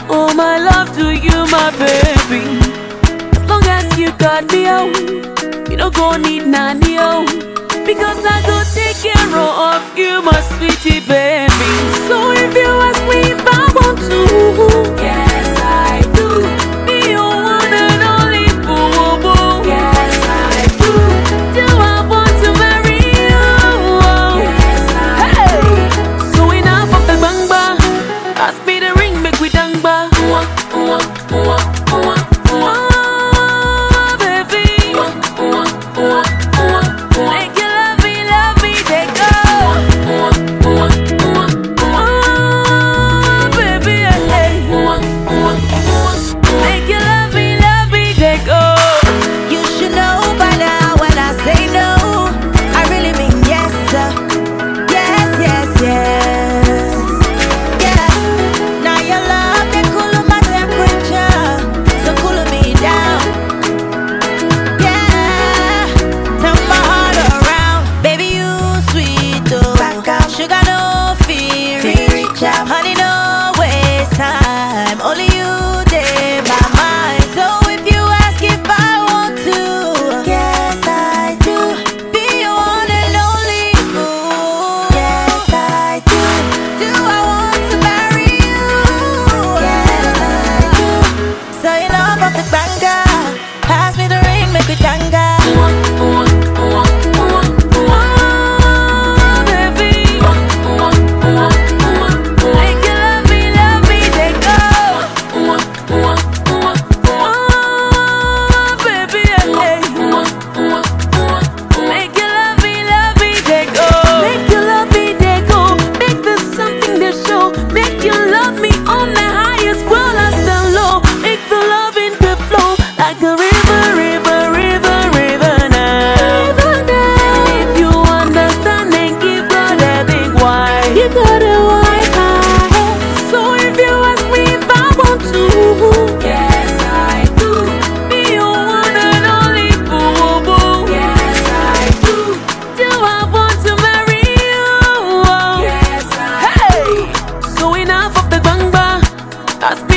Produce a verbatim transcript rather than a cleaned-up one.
Oh my love to you, my baby. As long as you got me, oh, you don't go need nanny, oh, because I go take care of you, my sweetie baby. So if you ask me if I want to, yes I do. Be your one and only boo boo. Yes I do. Do I want to marry you? Yes I hey. do. So enough of the bang bang. Pass me the ring, make we dang ba. Mwah, mwah, mwah, mwah, mwah. Oh, baby. Mwah, mwah, mwah, mwah, mwah. Make you love me, love me, they go. Mwah, mwah, mwah, mwah. Oh, baby, hey. Mwah, mwah, mwah, mwah. Make you love me, love me, they go. You should know by now when I say no, I really mean yes, sir. Yes, yes, yes. Yeah. Now your love can cool my temperature, so cool me down. Yeah. Turn my heart around, baby you sweet oh. Sugar no fear, reach out, honey no waste time. Only you dey my mind. So if you ask if I want to, yes I do. Be your one and only boo. Yes I do. Do I want to marry you? Yes I do. So enough of the banger. Pass me the ring, make it tanga. Mwah, mwah, mwah, mwah, mwah. Oh, baby. Mwah, mwah, mwah, mwah, mwah. Make you love me, love me, they go. Mwah, mwah, mwah, mwah. Oh, baby, hey. Mwah, mwah, mwah, mwah. Make you love me, love me, they go. Make you love me, they go. Make this something to show. Make you love me on the highest, well as the low. Make the loving to flow like a river, river, river, river now. River now. If you understand, then give God a big why. Give God a why. So if you ask me if I want to, yes I do. Be your one and only boo boo. Yes I do. Do I want to marry you? Yes I hey. do. So enough of the bang bang. Ask me